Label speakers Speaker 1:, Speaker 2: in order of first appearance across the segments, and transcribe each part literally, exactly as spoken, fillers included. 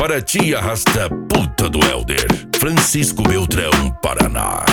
Speaker 1: Para ti arrasta puta do Helder, Francisco Beltrão, Paraná.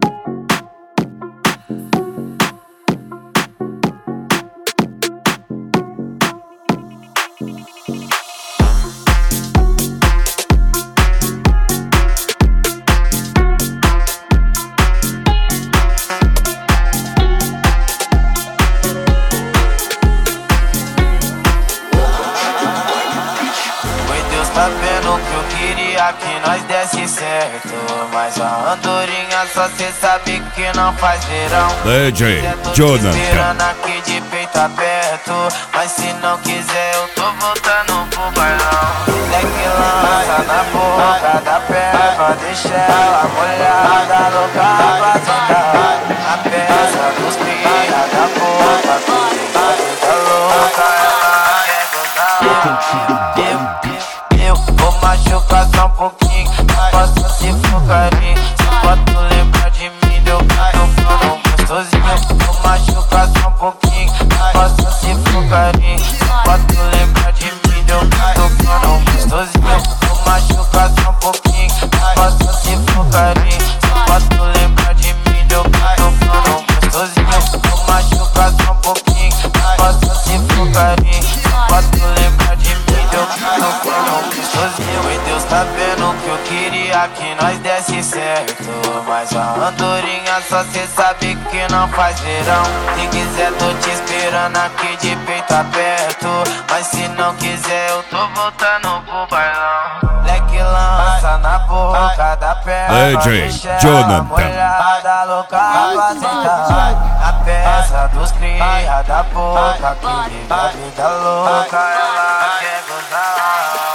Speaker 2: Tá vendo que eu queria que nós desse certo, mas a andorinha só cê sabe que não faz verão.
Speaker 1: D J
Speaker 2: Jonathan, esperando aqui de peito aberto, mas se não quiser eu tô voltando pro bailão. Leque lança na boca da perna, deixa ela molhada, louca pra sentar. A peça dos cria da boca, tudo da louca, ela quer gozar. Eu vou machucar só um pouquinho, posso se for carinho. Se pode lembrar de mim, deu gato plano gostosinho. Vou machucar só um pouquinho, posso se for carinho. Se pode lembrar de mim, deu gato plano gostosinho. Vou machucar só um pouquinho, posso se for carinho. Se pode lembrar de mim, deu gato plano gostosinho. Vou machucar só um pouquinho, posso se for carinho. Se pode lembrar de mim, deu gato plano gostosinho. E Deus tá vendo que eu queria que nós desse certo, mas a andorinha só cê sabe que não faz verão. Se quiser tô te esperando aqui de peito aberto, mas se não quiser eu tô voltando pro bailão. Leque lança na boca da perna,
Speaker 1: D J Jonathan,
Speaker 2: molhada, louca pra sentar. A peça dos cria da boca, que vive a vida louca, ela quer gozar.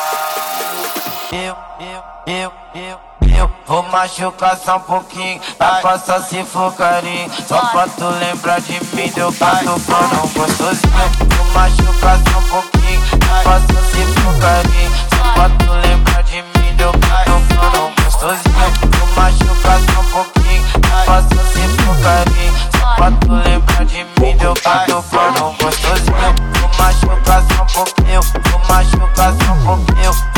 Speaker 2: Eu, eu, eu, eu, eu vou machucar só um pouquinho, a passa se for carinho. Só pra tu lembrar de mim, deu gato plano gostosinho. Vou machucar só um pouquinho, a passa se for carinho. Só pra tu lembrar de mim, deu gato plano gostosinho. Vou machucar só um pouquinho, a passa se for carinho. Só pra tu lembrar de mim, deu gato plano gostosinho. Vou machucar só um pouquinho, vou machucar só um pouquinho.